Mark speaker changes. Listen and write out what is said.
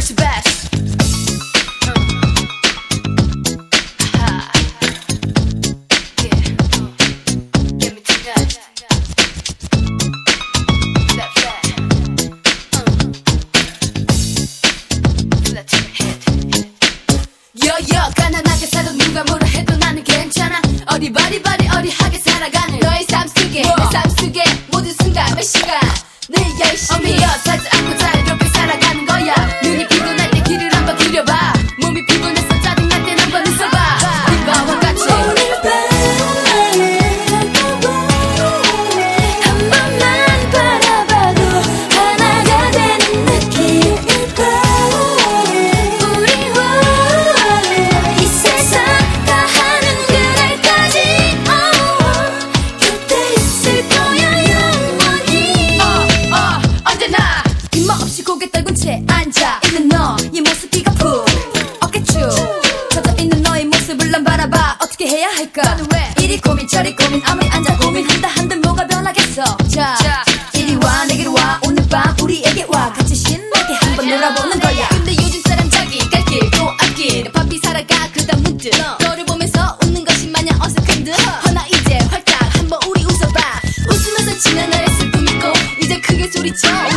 Speaker 1: who's the best? Yeah, get me to that. That flat. Flat to the head. 여여 가난하게 살도 누가 뭐라 해도 나는 괜찮아. 어디 바리바리 어리하게 살아가는 너의 삶 속에 내 삶 속에 모든 순간 몇 시간 늘 열심히 살지 않고 자유롭게 살아가는 거야. 눈이 피곤할 때 길을 한번 들여봐. 몸이 피곤해서 짜증날 땐 한번 웃어봐. 이바와 같이 오늘 밤에 한 번만 바라봐도 하나가 되는 느낌일까. 우리 이 세상 다 하는 그날까지 곁에 있을 거야 영원히. 언제나 빈모없이 고개 떨군 채 앉아 있는 너의 모습이 가품 어깨춤 젖어 있는 너의 모습을 난 바라봐. 어떻게 해야 할까. 너는 왜 이리 고민 저리 고민. 아무리 앉아 고민한다 한들 뭐가 변하겠어. 자 이리 와 내게로 와. 오늘 밤 우리에게 와. 같이 신나게 한번 놀아보는 거야. 근데 요즘 사람 자기 갈 길 또 앞길 바삐 살아가. 그러다 문득 너를 보면서 웃는 것이 마냥 어색한 듯. 허나 이제 활짝 한번 우리 웃어봐. 웃으면서 지난 날의 슬픔 잊고 이제 크게 소리쳐.